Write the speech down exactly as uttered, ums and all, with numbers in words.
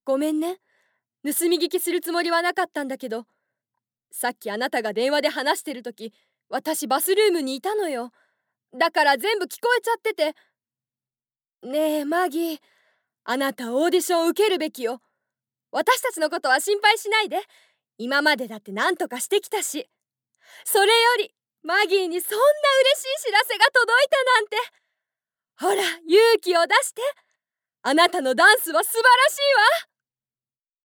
ごめんね。盗み聞きするつもりはなかったんだけど、さっきあなたが電話で話してる時、私バスルームにいたのよ。だから全部聞こえちゃってて。ねえマギー、あなたオーディション受けるべきよ。私たちのことは心配しないで。今までだって何とかしてきたし。それよりマギーにそんな嬉しい知らせが届いたなんて。ほら勇気を出して。あなたのダンスは素晴らしいわ。